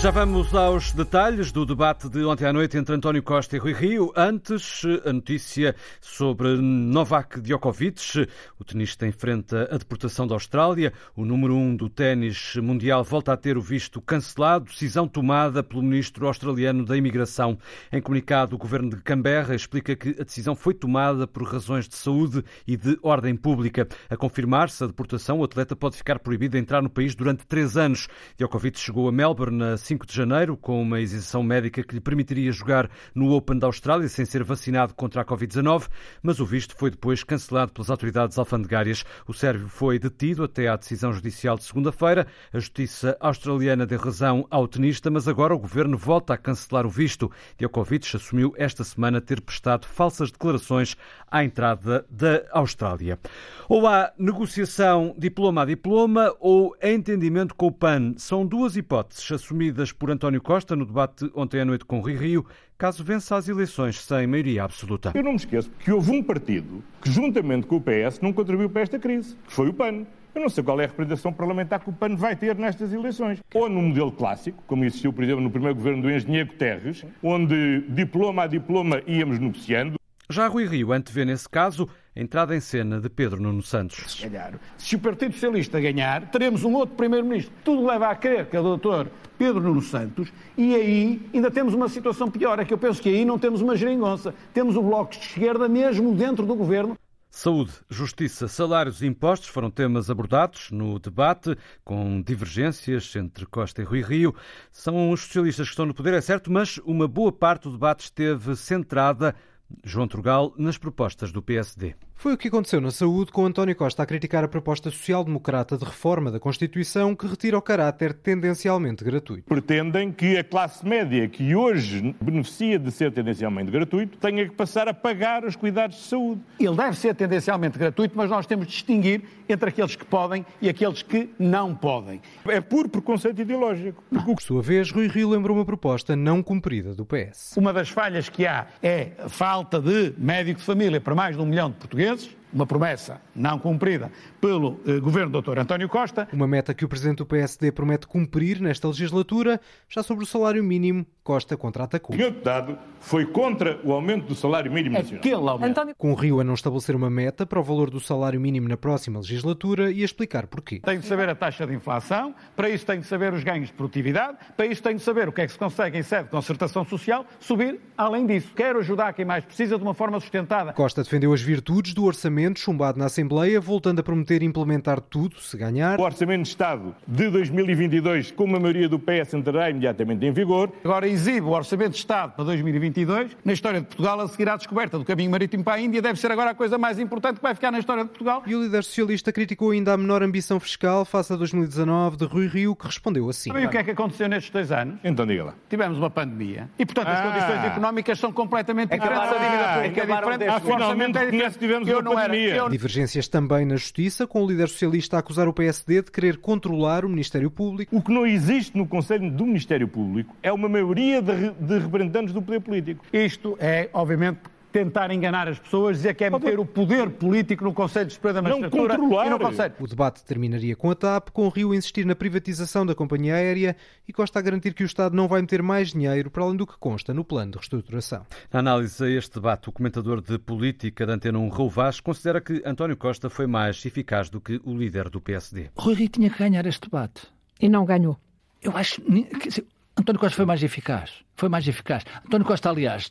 Já vamos aos detalhes do debate de ontem à noite entre António Costa e Rui Rio. Antes, a notícia sobre Novak Djokovic. O tenista enfrenta a deportação da Austrália. O número 1 do ténis mundial volta a ter o visto cancelado. Decisão tomada pelo ministro australiano da Imigração. Em comunicado, o governo de Canberra explica que a decisão foi tomada por razões de saúde e de ordem pública. A confirmar-se a deportação, o atleta pode ficar proibido de entrar no país durante 3 anos. Djokovic chegou a Melbourne a 5 de janeiro, com uma isenção médica que lhe permitiria jogar no Open da Austrália sem ser vacinado contra a Covid-19, mas o visto foi depois cancelado pelas autoridades alfandegárias. O sérvio foi detido até à decisão judicial de segunda-feira. A justiça australiana deu razão ao tenista, mas agora o governo volta a cancelar o visto. Djokovic assumiu esta semana ter prestado falsas declarações à entrada da Austrália. Ou há negociação diploma a diploma ou entendimento com o PAN. São duas hipóteses assumidas por António Costa no debate ontem à noite com Rui Rio, caso vença as eleições sem maioria absoluta. Eu não me esqueço que houve um partido que, juntamente com o PS, não contribuiu para esta crise, que foi o PAN. Eu não sei qual é a representação parlamentar que o PAN vai ter nestas eleições. Ou num modelo clássico, como existiu, por exemplo, no primeiro governo do engenheiro Guterres, onde diploma a diploma íamos negociando. Já Rui Rio antevê, nesse caso, a entrada em cena de Pedro Nuno Santos. Se o Partido Socialista ganhar, teremos um outro Primeiro-Ministro. Tudo leva a crer que é o doutor Pedro Nuno Santos, e aí ainda temos uma situação pior. É que eu penso que aí não temos uma geringonça. Temos o Bloco de Esquerda mesmo dentro do governo. Saúde, justiça, salários e impostos foram temas abordados no debate, com divergências entre Costa e Rui Rio. São os socialistas que estão no poder, é certo, mas uma boa parte do debate esteve centrada, João Trugal, nas propostas do PSD. Foi o que aconteceu na saúde, com António Costa a criticar a proposta social-democrata de reforma da Constituição que retira o caráter tendencialmente gratuito. Pretendem que a classe média, que hoje beneficia de ser tendencialmente gratuito, tenha que passar a pagar os cuidados de saúde. Ele deve ser tendencialmente gratuito, mas nós temos de distinguir entre aqueles que podem e aqueles que não podem. É puro preconceito ideológico. Por sua vez, Rui Rio lembrou uma proposta não cumprida do PS. Uma das falhas que há é a falta de médico de família para mais de 1 milhão de portugueses. Uma promessa não cumprida pelo governo do Dr. António Costa. Uma meta que o presidente do PSD promete cumprir nesta legislatura. Já sobre o salário mínimo, Costa contra-atacou. O senhor deputado foi contra o aumento do salário mínimo nacional. Com o Rio a não estabelecer uma meta para o valor do salário mínimo na próxima legislatura e a explicar porquê. Tem de saber a taxa de inflação, para isso tem de saber os ganhos de produtividade, para isso tem de saber o que é que se consegue em sede de concertação social, subir além disso. Quero ajudar quem mais precisa de uma forma sustentada. Costa defendeu as virtudes do orçamento chumbado na Assembleia, voltando a prometer implementar tudo, se ganhar. O Orçamento de Estado de 2022, com uma maioria do PS, entrará imediatamente em vigor. Agora exibe o Orçamento de Estado para 2022. Na história de Portugal, a seguir à descoberta do caminho marítimo para a Índia, deve ser agora a coisa mais importante que vai ficar na história de Portugal. E o líder socialista criticou ainda a menor ambição fiscal face a 2019 de Rui Rio, que respondeu assim. Sabe o que é que aconteceu nestes 2 anos? Então diga lá. Tivemos uma pandemia e, portanto, as condições económicas são completamente diferentes. A dívida pública é diferente. Finalmente reconhece que tivemos uma pandemia. Divergências também na Justiça, com o líder socialista a acusar o PSD de querer controlar o Ministério Público. O que não existe no Conselho do Ministério Público é uma maioria de representantes do poder político. Isto é, obviamente, tentar enganar as pessoas, dizer que é meter o poder político no Conselho Superior da Magistratura e não consegue. O debate terminaria com a TAP, com o Rio a insistir na privatização da companhia aérea e Costa a garantir que o Estado não vai meter mais dinheiro para além do que consta no plano de reestruturação. Na análise a este debate, o comentador de política da Antena 1, Raul Vaz, considera que António Costa foi mais eficaz do que o líder do PSD. Rui Rio tinha que ganhar este debate. E não ganhou. Eu acho que António Costa foi mais eficaz. Foi mais eficaz. António Costa, aliás,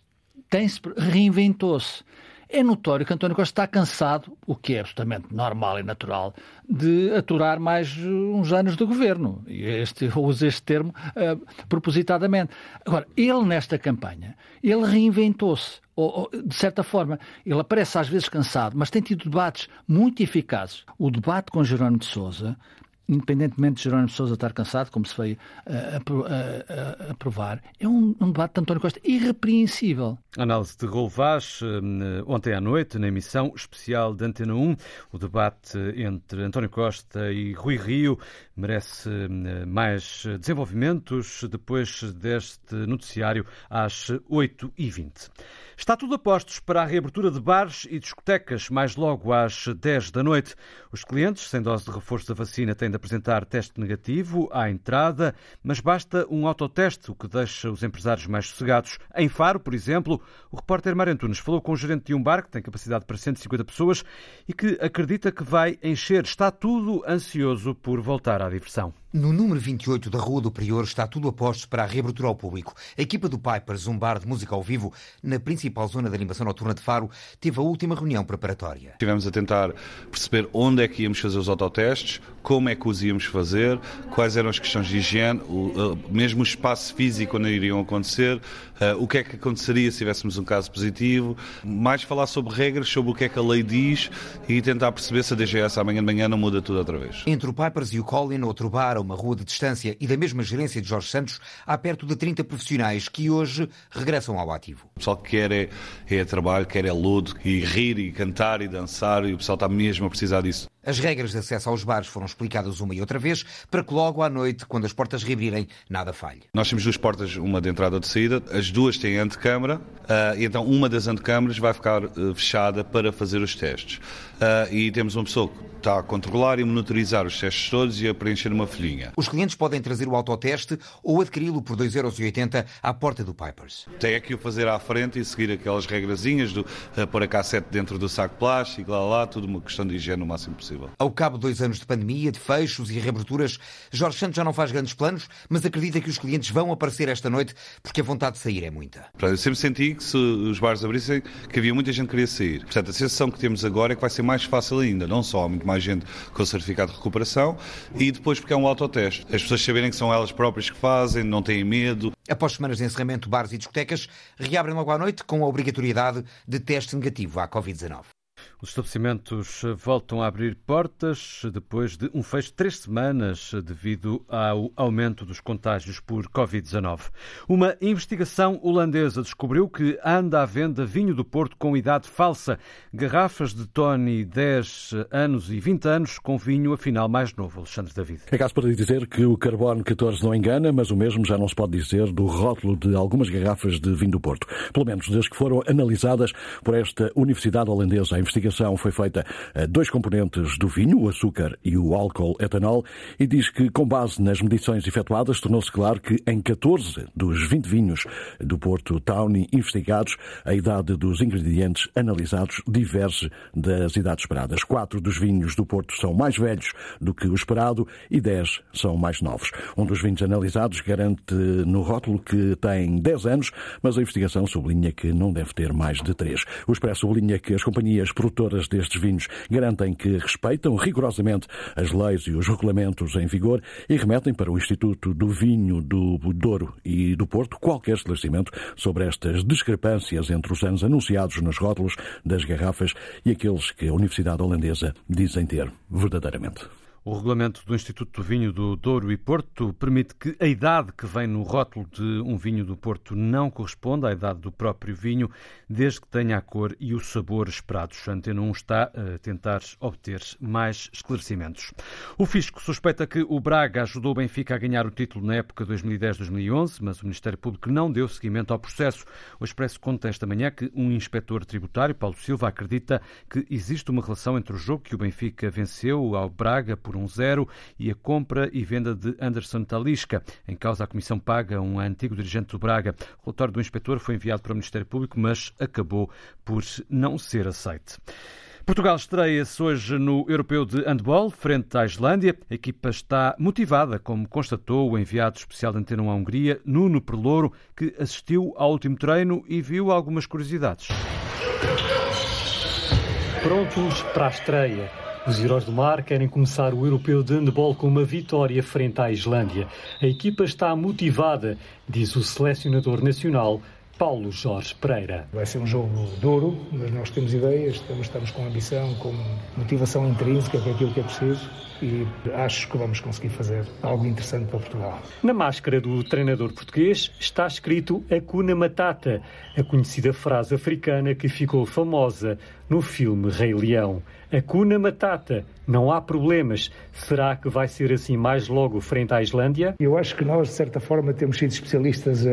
reinventou-se. É notório que António Costa está cansado, o que é absolutamente normal e natural, de aturar mais uns anos de governo. E eu uso este termo propositadamente. Agora, ele nesta campanha, ele reinventou-se. De certa forma, ele aparece às vezes cansado, mas tem tido debates muito eficazes. O debate com Jerónimo de Sousa, independentemente de Jerónimo de Sousa estar cansado, como se veio a provar, é um debate de António Costa irrepreensível. Análise de Raul Vaz, ontem à noite, na emissão especial de Antena 1, o debate entre António Costa e Rui Rio, merece mais desenvolvimentos depois deste noticiário às 8h20. Está tudo a postos para a reabertura de bares e discotecas mais logo às 10 da noite. Os clientes sem dose de reforço da vacina têm de apresentar teste negativo à entrada, mas basta um autoteste, o que deixa os empresários mais sossegados. Em Faro, por exemplo, o repórter Mário Antunes falou com o gerente de um bar que tem capacidade para 150 pessoas e que acredita que vai encher. Está tudo ansioso por voltar à diversão. No número 28 da Rua do Prior está tudo a postos para a reabertura ao público. A equipa do Pipers, um bar de música ao vivo, na principal zona de animação noturna de Faro, teve a última reunião preparatória. Estivemos a tentar perceber onde é que íamos fazer os autotestes, como é que os íamos fazer, quais eram as questões de higiene, mesmo o espaço físico onde iriam acontecer, o que é que aconteceria se tivéssemos um caso positivo, mais falar sobre regras, sobre o que é que a lei diz e tentar perceber se a DGS amanhã de manhã não muda tudo outra vez. Entre o Pipers e o Colin, outro bar, uma rua de distância e da mesma gerência de Jorge Santos, há perto de 30 profissionais que hoje regressam ao ativo. O pessoal que quer é trabalho, quer é ludo, e rir, e cantar, e dançar, e o pessoal está mesmo a precisar disso. As regras de acesso aos bares foram explicadas uma e outra vez para que logo à noite, quando as portas reabrirem, nada falhe. Nós temos duas portas, uma de entrada e de saída. As duas têm antecâmara e então uma das antecâmaras vai ficar fechada para fazer os testes. E temos uma pessoa que está a controlar e monitorizar os testes todos e a preencher uma folhinha. Os clientes podem trazer o autoteste ou adquiri-lo por 2,80€ à porta do Pipers. Tem que o fazer à frente e seguir aquelas regrazinhas de pôr a cassete dentro do saco plástico, lá, tudo uma questão de higiene o máximo possível. Ao cabo de 2 anos de pandemia, de fechos e reaberturas, Jorge Santos já não faz grandes planos, mas acredita que os clientes vão aparecer esta noite porque a vontade de sair é muita. Eu sempre senti que se os bares abrissem, que havia muita gente que queria sair. Portanto, a sensação que temos agora é que vai ser mais fácil ainda. Não só há muito mais gente com certificado de recuperação e depois porque é um autoteste. As pessoas saberem que são elas próprias que fazem, não têm medo. Após semanas de encerramento, bares e discotecas reabrem logo à noite com a obrigatoriedade de teste negativo à Covid-19. Os estabelecimentos voltam a abrir portas depois de um fecho de 3 semanas devido ao aumento dos contágios por Covid-19. Uma investigação holandesa descobriu que anda à venda vinho do Porto com idade falsa. Garrafas de Tony 10 anos e 20 anos com vinho afinal mais novo. Alexandre David. É caso para dizer que o carbono 14 não engana, mas o mesmo já não se pode dizer do rótulo de algumas garrafas de vinho do Porto. Pelo menos desde que foram analisadas por esta universidade holandesa. A investigação foi feita a 2 componentes do vinho, o açúcar e o álcool etanol, e diz que, com base nas medições efetuadas, tornou-se claro que em 14 dos 20 vinhos do Porto Tawny investigados, a idade dos ingredientes analisados diverge das idades esperadas. 4 dos vinhos do Porto são mais velhos do que o esperado e 10 são mais novos. Um dos vinhos analisados garante no rótulo que tem 10 anos, mas a investigação sublinha que não deve ter mais de 3. O Expresso sublinha que as companhias produtoras destes vinhos garantem que respeitam rigorosamente as leis e os regulamentos em vigor e remetem para o Instituto do Vinho do Douro e do Porto qualquer esclarecimento sobre estas discrepâncias entre os anos anunciados nos rótulos das garrafas e aqueles que a Universidade Holandesa dizem ter verdadeiramente. O regulamento do Instituto do Vinho do Douro e Porto permite que a idade que vem no rótulo de um vinho do Porto não corresponda à idade do próprio vinho, desde que tenha a cor e o sabor esperados. A Antena 1 está a tentar obter mais esclarecimentos. O Fisco suspeita que o Braga ajudou o Benfica a ganhar o título na época 2010-2011, mas o Ministério Público não deu seguimento ao processo. O Expresso conta esta manhã que um inspetor tributário, Paulo Silva, acredita que existe uma relação entre o jogo que o Benfica venceu ao Braga por 1-0 e a compra e venda de Anderson Talisca. Em causa, a Comissão paga um antigo dirigente do Braga. O relatório do inspetor foi enviado para o Ministério Público, mas acabou por não ser aceite. Portugal estreia-se hoje no Europeu de Handball, frente à Islândia. A equipa está motivada, como constatou o enviado especial da Antena 1 à Hungria, Nuno Perlouro, que assistiu ao último treino e viu algumas curiosidades. Prontos para a estreia. Os Heróis do Mar querem começar o Europeu de Handball com uma vitória frente à Islândia. A equipa está motivada, diz o selecionador nacional, Paulo Jorge Pereira. Vai ser um jogo duro, mas nós temos ideias, estamos com ambição, com motivação intrínseca, que é aquilo que é preciso, e acho que vamos conseguir fazer algo interessante para Portugal. Na máscara do treinador português está escrito Hakuna Matata, a conhecida frase africana que ficou famosa no filme Rei Leão. Hakuna Matata, não há problemas. Será que vai ser assim mais logo frente à Islândia? Eu acho que nós, de certa forma, temos sido especialistas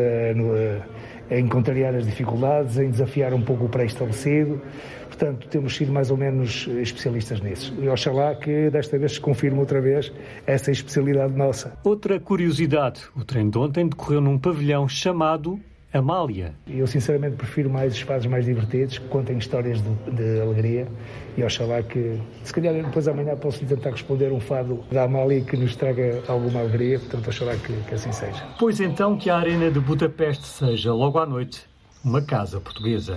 em contrariar as dificuldades, em desafiar um pouco o pré-estabelecido. Portanto, temos sido mais ou menos especialistas nisso. E oxalá que desta vez se confirme outra vez essa especialidade nossa. Outra curiosidade, o treino de ontem decorreu num pavilhão chamado Amália. Eu sinceramente prefiro mais espaços mais divertidos, que contem histórias de alegria, e oxalá que, se calhar depois amanhã posso tentar responder um fado da Amália que nos traga alguma alegria, portanto oxalá que assim seja. Pois então que a Arena de Budapeste seja, logo à noite, uma casa portuguesa.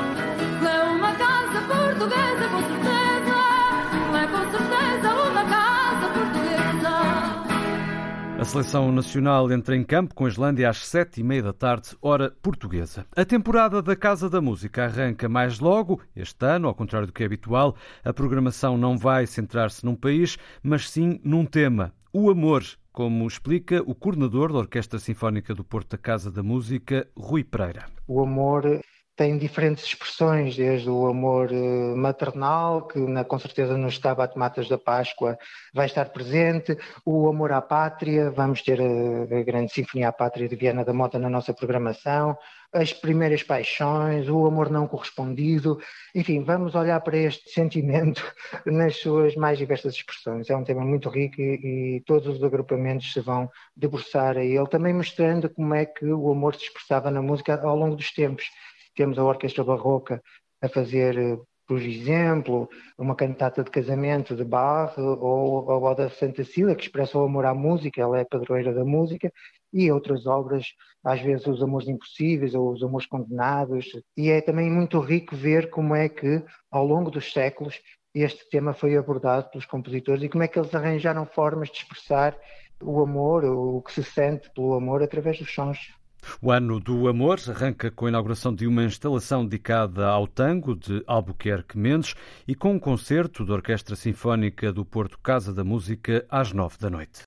É uma casa portuguesa, com certeza, é com certeza uma casa portuguesa. A seleção nacional entra em campo com a Islândia às 7h30 hora portuguesa. A temporada da Casa da Música arranca mais logo. Este ano, ao contrário do que é habitual, a programação não vai centrar-se num país, mas sim num tema: o amor, como explica o coordenador da Orquestra Sinfónica do Porto da Casa da Música, Rui Pereira. O amor tem diferentes expressões, desde o amor maternal, que com certeza no Stabat Mater da Páscoa vai estar presente, o amor à pátria, vamos ter a grande Sinfonia à Pátria de Viana da Mota na nossa programação, as primeiras paixões, o amor não correspondido, enfim, vamos olhar para este sentimento nas suas mais diversas expressões. É um tema muito rico e todos os agrupamentos se vão debruçar a ele, também mostrando como é que o amor se expressava na música ao longo dos tempos. Temos a Orquestra Barroca a fazer, por exemplo, uma cantata de casamento de Bach ou a Oda de Santa Cília, que expressa o amor à música, ela é a padroeira da música, e outras obras, às vezes os amores impossíveis ou os amores condenados. E é também muito rico ver como é que, ao longo dos séculos, este tema foi abordado pelos compositores e como é que eles arranjaram formas de expressar o amor, o que se sente pelo amor, através dos sons. O Ano do Amor arranca com a inauguração de uma instalação dedicada ao tango de Albuquerque Mendes e com um concerto da Orquestra Sinfónica do Porto Casa da Música às 9 da noite.